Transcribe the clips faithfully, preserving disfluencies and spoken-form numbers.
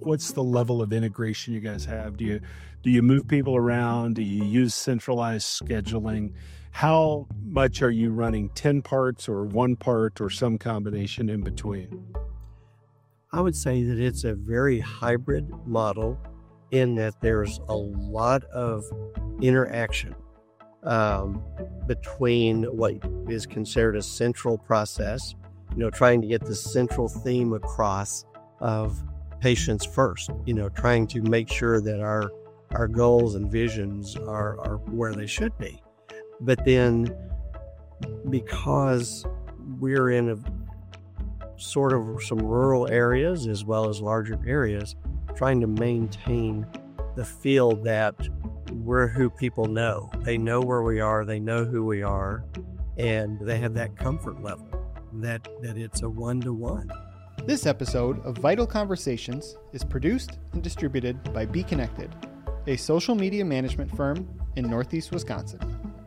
what's the level of integration you guys have? Do you do you move people around? Do you use centralized scheduling? How much are you running ten parts or one part or some combination in between? I would say that it's a very hybrid model in that there's a lot of interaction um, between what is considered a central process, you know, trying to get the central theme across of patients first, you know, trying to make sure that our our goals and visions are, are where they should be. But then because we're in a sort of some rural areas as well as larger areas, trying to maintain the feel that we're who people know. They know where we are, they know who we are, and they have that comfort level that, that it's a one-to-one. This episode of Vital Conversations is produced and distributed by Be Connected, a social media management firm in Northeast Wisconsin.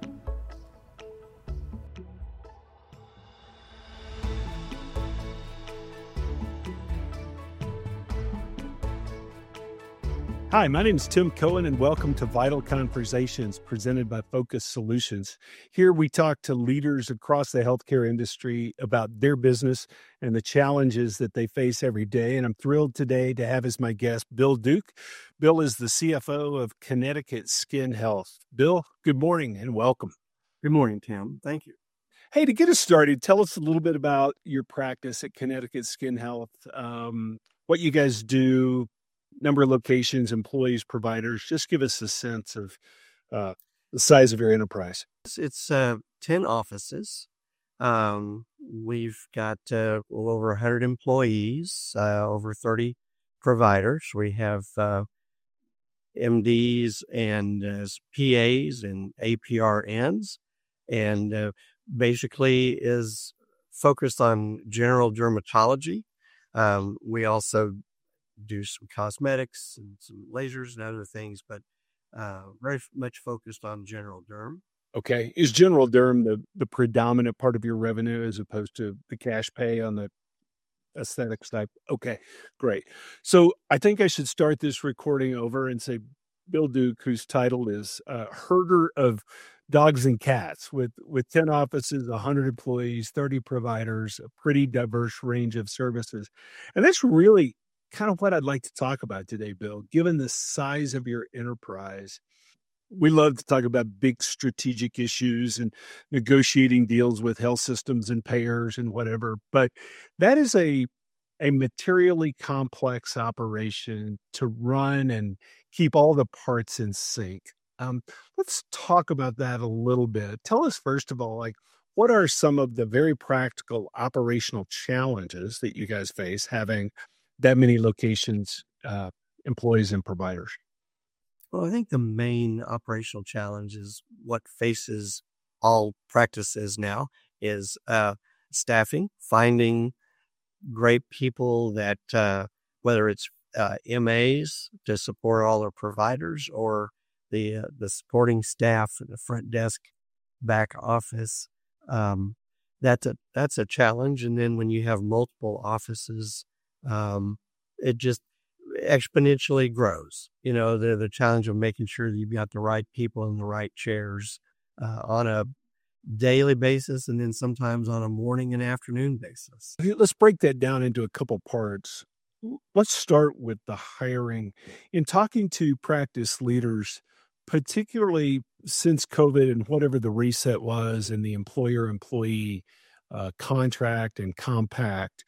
Hi, my name is Tim Cohen, and welcome to Vital Conversations presented by Focus Solutions. Here we talk to leaders across the healthcare industry about their business and the challenges that they face every day. And I'm thrilled today to have as my guest Bill Duke. Bill is the C F O of Connecticut Skin Health. Bill, good morning and welcome. Good morning, Tim. Thank you. Hey, to get us started, tell us a little bit about your practice at Connecticut Skin Health, um, what you guys do, number of locations, employees, providers. Just give us a sense of uh, the size of your enterprise. It's, it's uh, ten offices. Um, we've got uh, well over one hundred employees, uh, over thirty providers. We have uh, M Ds and uh, P As and A P R Ns, and uh, basically is focused on general dermatology. Um, we also do some cosmetics and some lasers and other things, but uh, very much focused on general derm. Okay. Is general derm the, the predominant part of your revenue as opposed to the cash pay on the aesthetics type? Okay, great. So I think I should start this recording over and say Bill Duke, whose title is uh, herder of dogs and cats, with, with ten offices, one hundred employees, thirty providers, a pretty diverse range of services. And that's really kind of what I'd like to talk about today, Bill. Given the size of your enterprise, we love to talk about big strategic issues and negotiating deals with health systems and payers and whatever. But that is a, a materially complex operation to run and keep all the parts in sync. Um, let's talk about that a little bit. Tell us, first of all, like, what are some of the very practical operational challenges that you guys face having that many locations, uh, employees, and providers? Well, I think the main operational challenge is what faces all practices now is uh, staffing, finding great people that, uh, whether it's uh, M As to support all our providers or the uh, the supporting staff at the front desk, back office. Um, that's a that's a challenge. And then when you have multiple offices, um, it just exponentially grows. You know, the the challenge of making sure that you've got the right people in the right chairs uh, on a daily basis, and then sometimes on a morning and afternoon basis. Let's break that down into a couple parts. Let's start with the hiring. In talking to practice leaders, particularly since COVID and whatever the reset was and the employer-employee uh, contract and compact,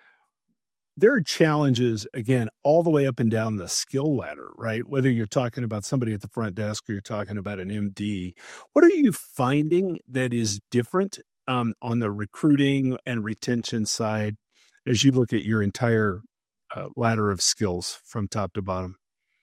there are challenges, again, all the way up and down the skill ladder, right? Whether you're talking about somebody at the front desk or you're talking about an M D, what are you finding that is different um, on the recruiting and retention side as you look at your entire uh, ladder of skills from top to bottom?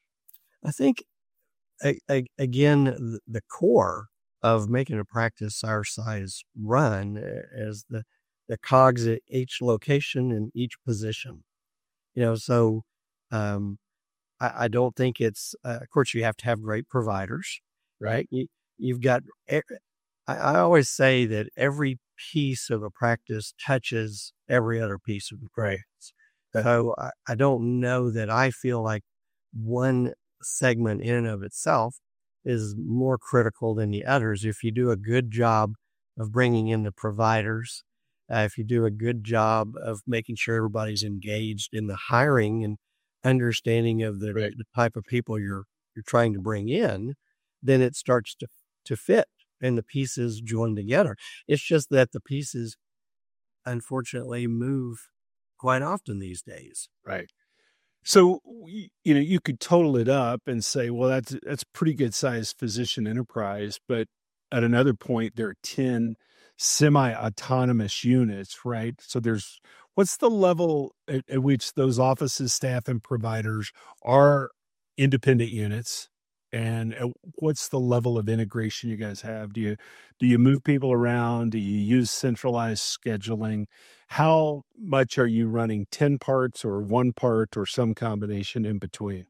I think, I, I, again, the core of making a practice our size run is the, the cogs at each location and each position. You know, so um, I, I don't think it's, uh, of course, you have to have great providers, right? You, you've got, I, I always say that every piece of a practice touches every other piece of the practice. So I, I don't know that I feel like one segment in and of itself is more critical than the others. If you do a good job of bringing in the providers, uh, if you do a good job of making sure everybody's engaged in the hiring and understanding of the, Right. the type of people you're you're trying to bring in, then it starts to to fit and the pieces join together. It's just that the pieces, unfortunately, move quite often these days. Right. So, y- you know, you could total it up and say, well, that's that's pretty good sized physician enterprise, but at another point there are ten semi-autonomous units, right? So there's what's the level at, at which those offices, staff, and providers are independent units, and uh, what's the level of integration you guys have? Do you do you move people around? Do you use centralized scheduling? How much are you running ten parts or one part or some combination in between?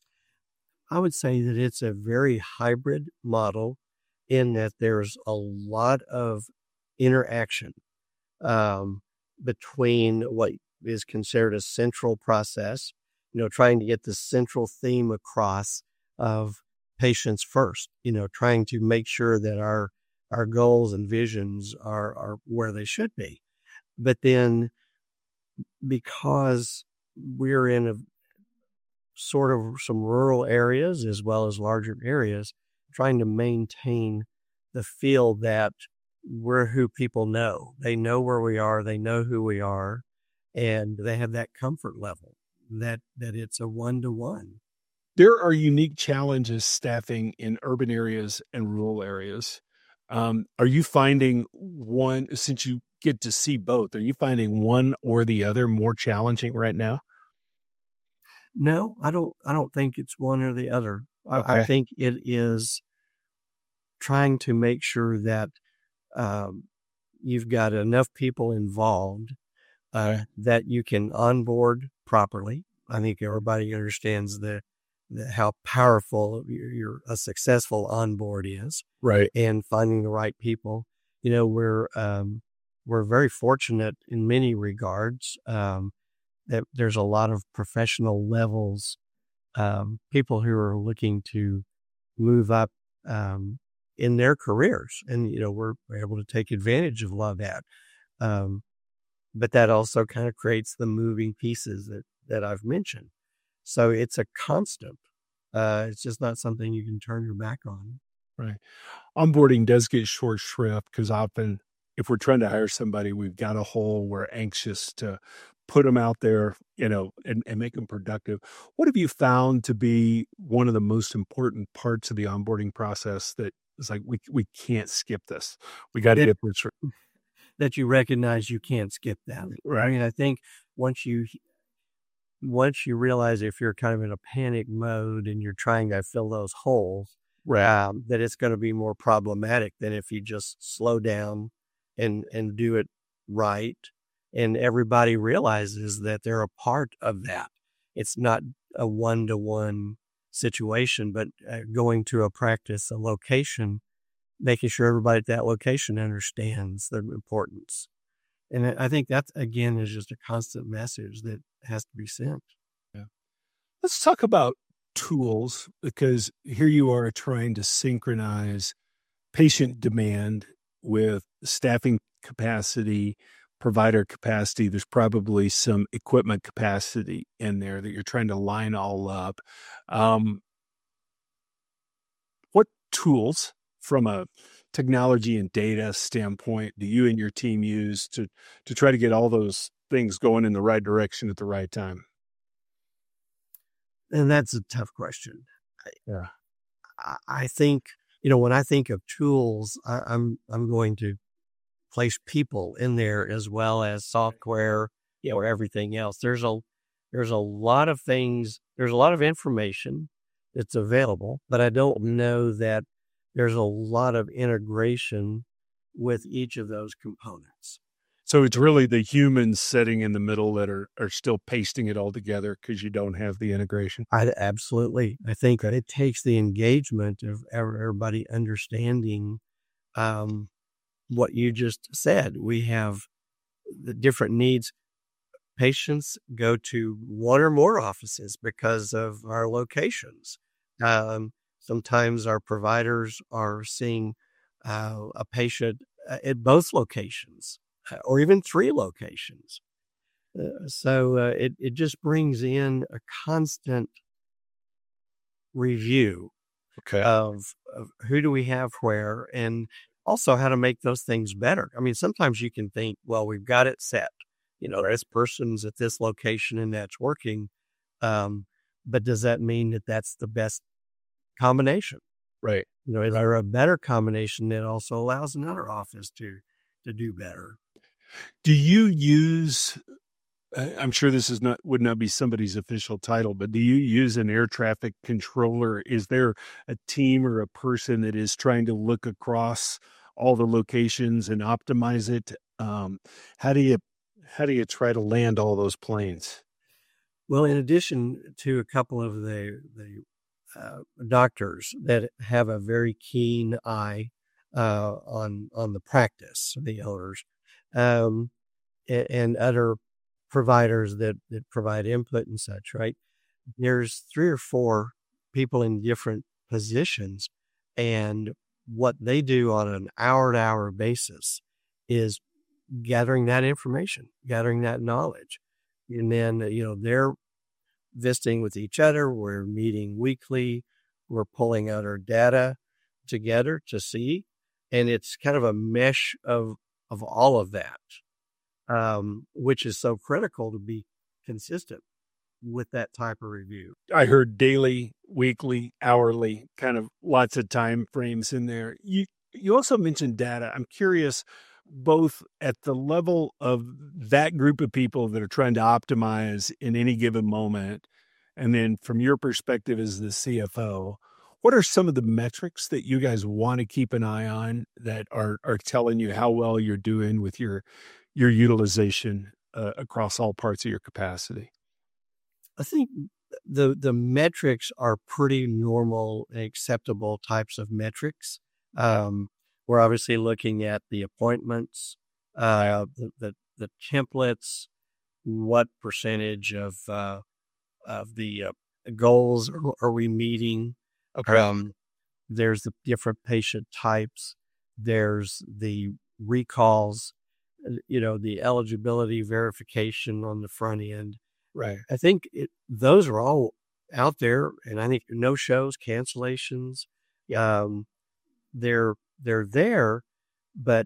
I would say that it's a very hybrid model in that there's a lot of interaction um, between what is considered a central process, you know, trying to get the central theme across of patients first, you know, trying to make sure that our our goals and visions are are where they should be. But then because we're in a sort of some rural areas as well as larger areas, trying to maintain the feel that we're who people know. They know where we are, they know who we are, and they have that comfort level that that it's a one-to-one. There are unique challenges staffing in urban areas and rural areas. Um, are you finding one, since you get to see both, are you finding one or the other more challenging right now? No, I don't I don't think it's one or the other. I, I Okay. think it is trying to make sure that um, you've got enough people involved uh, Okay. that you can onboard properly. I think everybody understands the, the how powerful your, your a successful onboard is, Right. and finding the right people. You know, we're um, we're very fortunate in many regards um, that there's a lot of professional levels, um, people who are looking to move up um, in their careers, and you know we're, we're able to take advantage of a lot of that. Um, but that also kind of creates the moving pieces that that I've mentioned. So it's a constant. Uh, it's just not something you can turn your back on. Right. Onboarding does get short shrift because often if we're trying to hire somebody, we've got a hole. We're anxious to put them out there, you know, and, and make them productive. What have you found to be one of the most important parts of the onboarding process that is like, we, we can't skip this. We got to That get this r- that you recognize you can't skip that. I right. mean, I think once you once you realize if you're kind of in a panic mode and you're trying to fill those holes, Right. um, that it's going to be more problematic than if you just slow down and and do it right. And everybody realizes that they're a part of that. It's not a one to one situation, but uh, going to a practice, a location, making sure everybody at that location understands the importance. And I I think that again is just a constant message that has to be sent. Yeah. Let's talk about tools because here you are trying to synchronize patient demand with staffing capacity, provider capacity. There's probably some equipment capacity in there that you're trying to line all up. Um, what tools from a technology and data standpoint do you and your team use to to try to get all those things going in the right direction at the right time? And that's a tough question. Yeah. I, I think, you know, when I think of tools, I, I'm I'm going to place people in there as well as software, you know, or everything else. There's a there's a lot of things, there's a lot of information that's available, but I don't know that there's a lot of integration with each of those components. So it's really the humans sitting in the middle that are are still pasting it all together because you don't have the integration. I absolutely. I think Okay. it takes the engagement of ev- everybody understanding um, what you just said. We have the different needs. patients go to one or more offices because of our locations. Um, sometimes our providers are seeing uh, a patient at both locations uh, or even three locations. Uh, so uh, it, it just brings in a constant review Okay. of, of who do we have where, and also how to make those things better. I mean, sometimes you can think, well, we've got it set. You know, this person's at this location and that's working. Um, but does that mean that that's the best combination? Right. You know, is there a better combination that also allows another office to to do better? Do you use, uh, I'm sure this is not, would not be somebody's official title, but do you use an air traffic controller? Is there a team or a person that is trying to look across all the locations and optimize it? Um, how do you, how do you try to land all those planes? Well, in addition to a couple of the, the uh, doctors that have a very keen eye uh, on, on the practice, the owners, um, and, and other providers that, that provide input and such, right? There's three or four people in different positions, and what they do on an hour to hour basis is gathering that information, gathering that knowledge. And then, you know, they're visiting with each other. We're meeting weekly. We're pulling out our data together to see, and it's kind of a mesh of, of all of that. Um, which is so critical to be consistent with that type of review. I heard daily, weekly, hourly, kind of lots of time frames in there. You you also mentioned data. I'm curious, both at the level of that group of people that are trying to optimize in any given moment, and then from your perspective as the C F O, what are some of the metrics that you guys want to keep an eye on that are are telling you how well you're doing with your your utilization uh, across all parts of your capacity? I think the the metrics are pretty normal and acceptable types of metrics. Um, we're obviously looking at the appointments, uh, the, the the templates, what percentage of uh, of the uh, goals are, are we meeting? Okay. Um, there's the different patient types. There's the recalls. You know, the eligibility verification on the front end. Right. I think it, those are all out there, and I think no shows, cancellations, um, they're they're there, but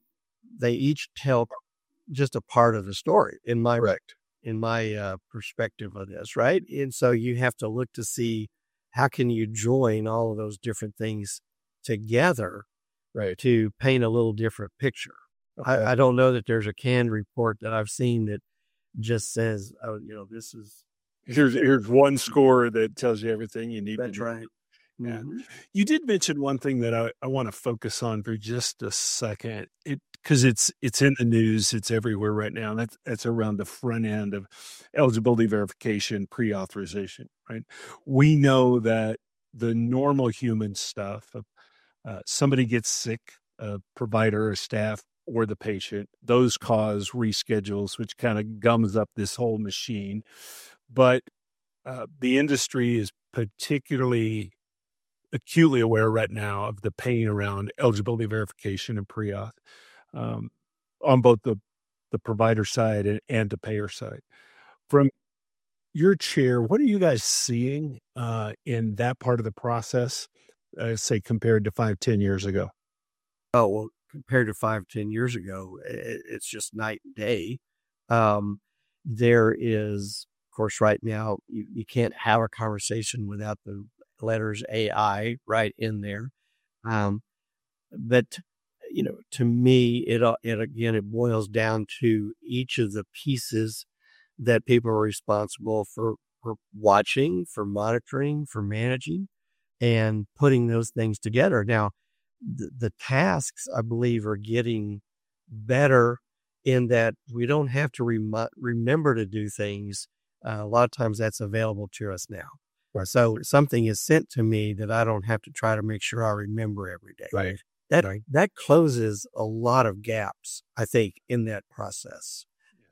they each tell just a part of the story in my Correct. in my uh, perspective of this, right? And so you have to look to see how can you join all of those different things together, right, to paint a little different picture. Okay. I, I don't know that there's a canned report that I've seen that just says, oh, you know, this is. Here's here's one score that tells you everything you need That's to know. right. Yeah. Mm-hmm. You did mention one thing that I, I want to focus on for just a second. It because it's it's in the news, it's everywhere right now. That's that's around the front end of eligibility verification, pre-authorization, right? We know that the normal human stuff of uh, somebody gets sick, a provider or staff or the patient, those cause reschedules, which kind of gums up this whole machine. But uh, the industry is particularly acutely aware right now of the pain around eligibility verification and pre-auth um, on both the, the provider side and, and the payer side. From your chair, what are you guys seeing uh, in that part of the process, uh, say, compared to five, ten years ago? Oh, well, compared to five, ten years ago, it, it's just night and day. Um, there is, of course, right now, you, you can't have a conversation without the letters A I right in there. Um, but, you know, to me, it, it again, it boils down to each of the pieces that people are responsible for, for watching, for monitoring, for managing, and putting those things together. Now, the, the tasks, I believe, are getting better in that we don't have to rem- remember to do things. Uh, a lot of times that's available to us now. Right. So something is sent to me that I don't have to try to make sure I remember every day. Right. That right. that closes a lot of gaps, I think, in that process.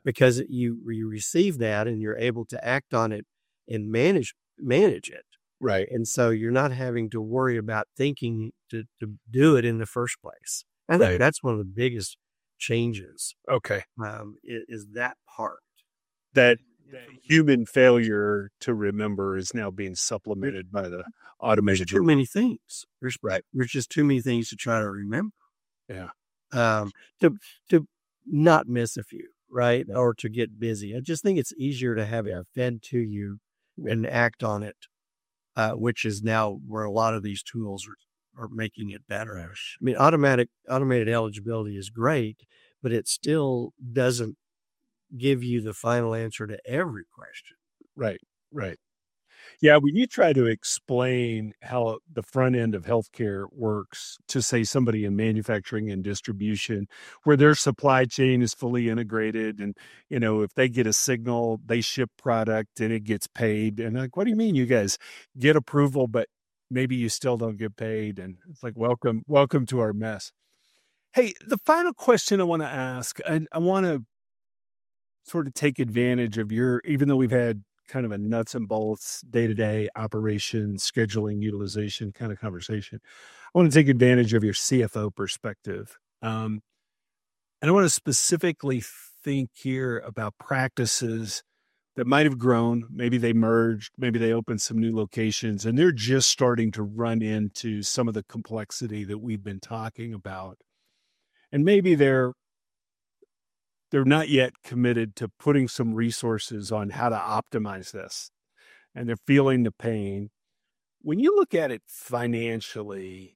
because you, you receive that and you're able to act on it and manage, manage it. Right. And so you're not having to worry about thinking to, to do it in the first place. I think Right. that's one of the biggest changes, Okay. um, is, is that part. That human failure to remember is now being supplemented by the There's automated. too many things. There's, Right. there's just too many things to try to remember. Yeah. Um, to, to not miss a few, right? Or to get busy. I just think it's easier to have it fed to you and act on it, uh, which is now where a lot of these tools are, are making it better. I mean, automatic, automated eligibility is great, but it still doesn't give you the final answer to every question. Right. Right. Yeah. When you try to explain how the front end of healthcare works to, say, somebody in manufacturing and distribution, where their supply chain is fully integrated, and, you know, if they get a signal, they ship product and it gets paid. And like, what do you mean you guys get approval, but maybe you still don't get paid? And it's like, welcome, welcome to our mess. Hey, the final question I want to ask, and I want to sort of take advantage of your, even though we've had kind of a nuts and bolts day-to-day operation, scheduling, utilization kind of conversation, I want to take advantage of your C F O perspective. Um, and I want to specifically think here about practices that might have grown. Maybe they merged, maybe they opened some new locations, and they're just starting to run into some of the complexity that we've been talking about. And maybe they're they're not yet committed to putting some resources on how to optimize this, and they're feeling the pain. When you look at it financially,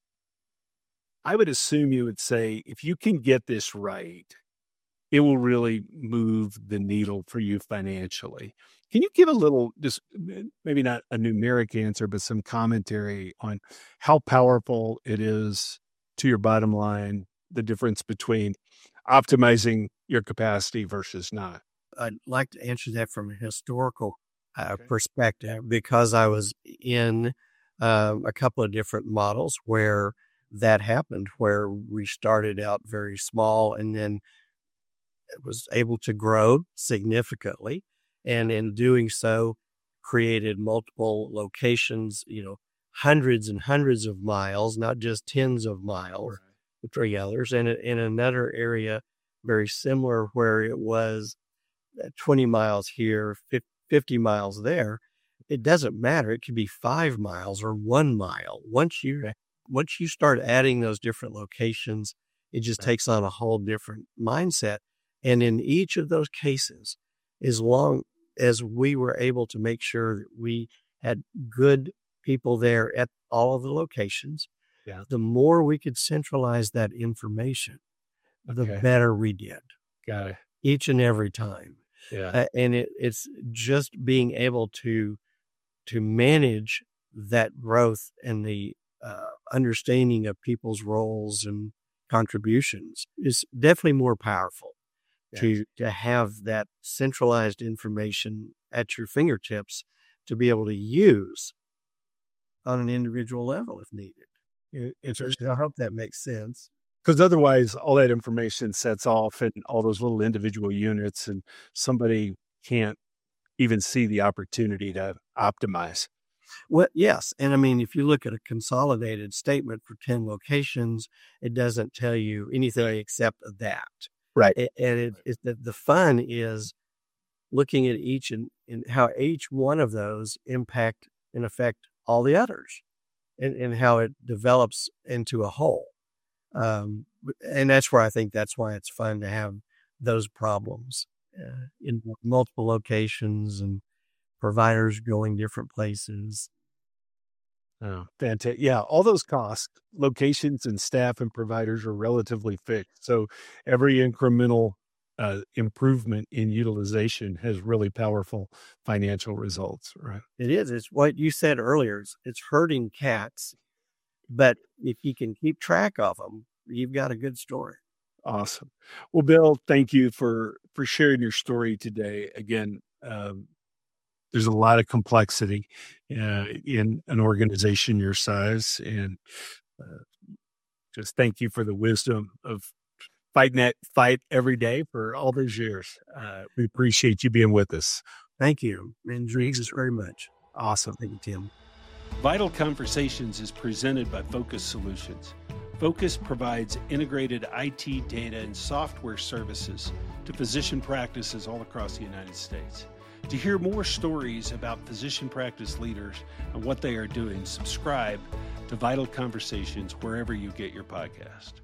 I would assume you would say, if you can get this right, it will really move the needle for you financially. Can you give a little, just maybe not a numeric answer, but some commentary on how powerful it is to your bottom line, the difference between optimizing your capacity versus not? I'd like to answer that from a historical uh, Okay. perspective, because I was in um, a couple of different models where that happened, where we started out very small and then it was able to grow significantly. And in doing so, created multiple locations, you know, hundreds and hundreds of miles, not just tens of miles between others. And in another area, very similar, where it was twenty miles here, fifty miles there. It doesn't matter. It could be five miles or one mile. Once you, once you start adding those different locations, it just Right. takes on a whole different mindset. And in each of those cases, as long as we were able to make sure that we had good people there at all of the locations, Yeah. the more we could centralize that information, the Okay. better we did Got it. each and every time. Yeah. Uh, and it, it's just being able to to manage that growth and the uh, understanding of people's roles and contributions is definitely more powerful. Yes. To to have that centralized information at your fingertips to be able to use on an individual level if needed. It- It's I hope that makes sense. because otherwise all that information sets off in all those little individual units, and somebody can't even see the opportunity to optimize. Well, yes. And I mean, if you look at a consolidated statement for ten locations, it doesn't tell you anything except that. Right. A- And it, it, the, the fun is looking at each and, and how each one of those impact and affect all the others, and, and how it develops into a whole. Um, and that's where I think that's why it's fun to have those problems uh, in multiple locations and providers going different places. Oh, fantastic. Yeah. All those costs, locations and staff and providers are relatively fixed. So every incremental uh, improvement in utilization has really powerful financial results, right? It is. It's what you said earlier. It's, it's herding cats, but if you can keep track of them, you've got a good story. Awesome. Well, Bill, thank you for, for sharing your story today. Again, um, there's a lot of complexity uh, in an organization your size, and uh, just thank you for the wisdom of fighting that fight every day for all those years. Uh, we appreciate you being with us. Thank you. And Jesus very much. Awesome. Thank you, Tim. Vital Conversations is presented by Focus Solutions. Focus provides integrated I T data and software services to physician practices all across the United States. To hear more stories about physician practice leaders and what they are doing, subscribe to Vital Conversations wherever you get your podcast.